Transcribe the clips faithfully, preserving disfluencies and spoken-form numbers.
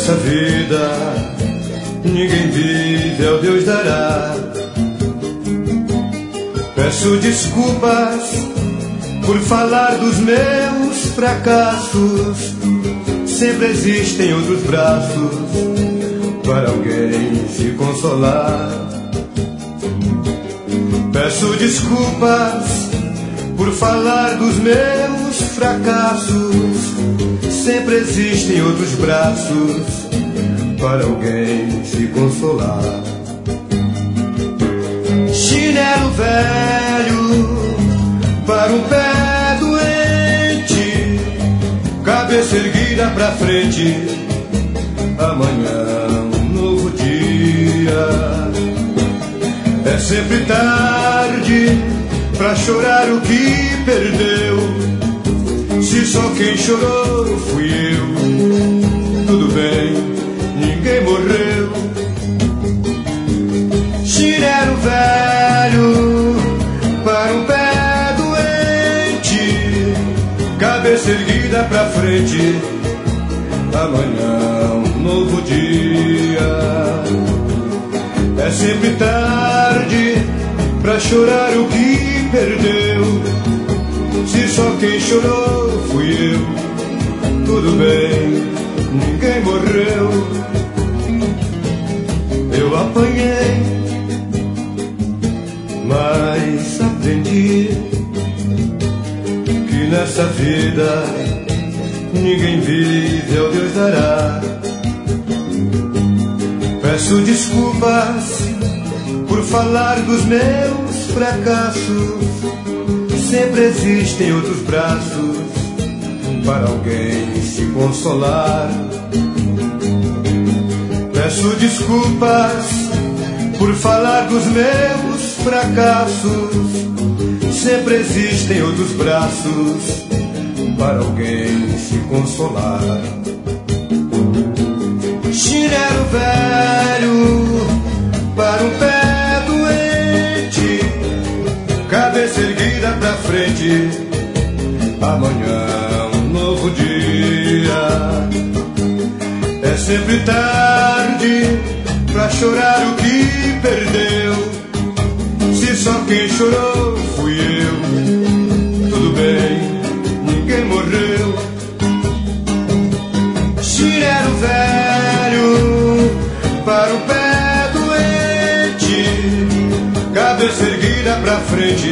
nessa vida ninguém vive, é o Deus dará. Peço desculpas por falar dos meus fracassos. Sempre existem outros braços para alguém se consolar. Peço desculpas por falar dos meus fracassos. Sempre existem outros braços para alguém se consolar. Chinelo velho para um pé doente, cabeça erguida pra frente, amanhã um novo dia. É sempre tarde pra chorar o que perdeu. Se só quem chorou fui eu, tudo bem, ninguém morreu. Chinelo velho para um pé doente, cabeça erguida pra frente, amanhã um novo dia. É sempre tarde pra chorar o que perdeu. Se só quem chorou fui eu, tudo bem, ninguém morreu. Eu apanhei, mas aprendi que nessa vida ninguém vive, é o Deus dará. Peço desculpas por falar dos meus fracassos. Sempre existem outros braços para alguém se consolar. Peço desculpas por falar dos meus fracassos. Sempre existem outros braços para alguém se consolar. Chinelo velho para um pé doente, cabeça erguida pra frente, amanhã um novo dia. É sempre tarde pra chorar o que perdeu. Se só quem chorou fui eu, tudo bem, ninguém morreu. Chinelo velho para o pé doente, cabeça erguida pra frente,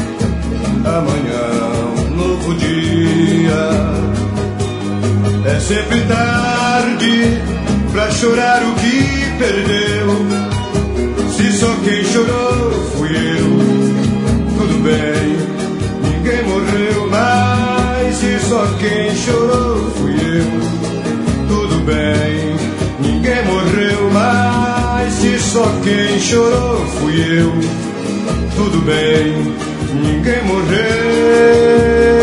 amanhã um novo dia. É sempre tarde pra chorar o que perdeu. Se só quem chorou fui eu, tudo bem, ninguém morreu. Mas se só quem chorou fui eu, tudo bem, ninguém morreu. Mas se só quem chorou fui eu, tudo bem, ninguém morreu.